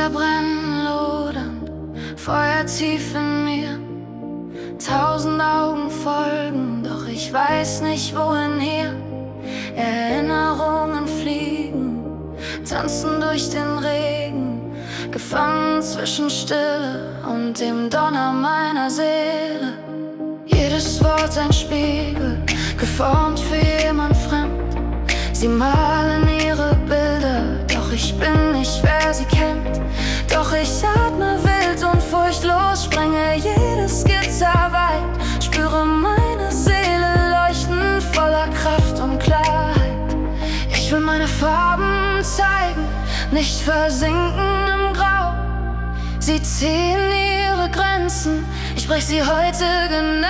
zerbrennen, lodern, Feuer tief in mir. 1000 Augen folgen, doch ich weiß nicht wohin hier. Erinnerungen fliegen, tanzen durch den Regen, gefangen zwischen Stille und dem Donner meiner Seele. Jedes Wort ein Spiegel, geformt für jemand fremd. Sie malen ihre Bilder, doch ich bin nicht, wer sie kennt. Doch ich atme wild und furchtlos, sprenge jede Skizze weit, spüre meine Seele leuchten voller Kraft und Klarheit. Ich will meine Farben zeigen, nicht versinken im Grau. Sie ziehen ihre Grenzen, ich brech sie heute genau.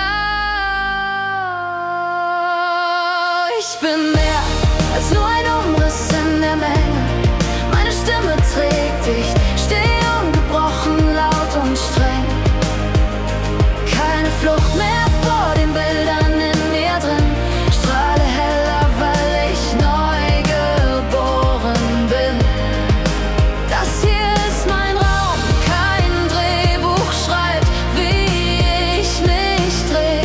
Ich bin mehr als nur ein Umriss in der Menge. Meine Stimme trägt dich, steh ungebrochen, laut und streng. Keine Flucht mehr vor den Bildern in mir drin. Strahle heller, weil ich neu geboren bin. Das hier ist mein Raum, kein Drehbuch schreibt, wie ich mich dreh.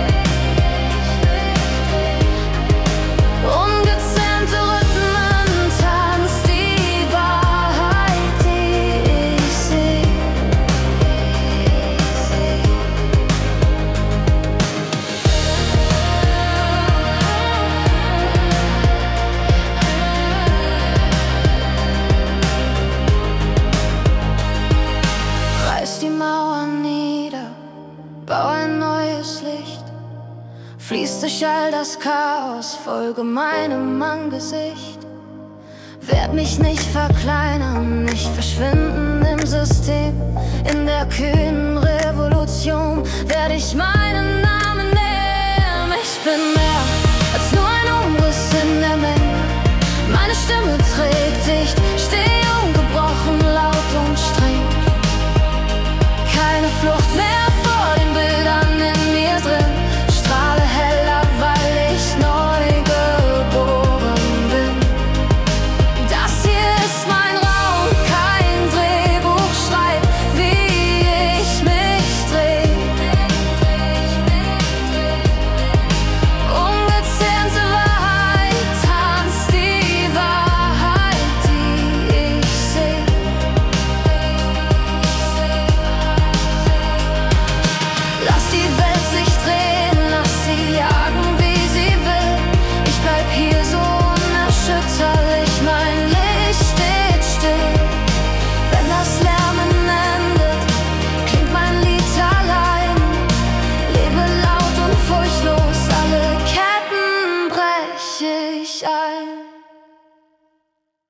Ungezähmte Rhythmen tanzt die Wahrheit, die ich seh. Reiß die Mauern nieder, bau ein neues Licht. Fließ durch all das Chaos, folge meinem Angesicht. Werd mich nicht verkleinern, nicht verschwinden im System. In der kühnen Revolution werd ich mein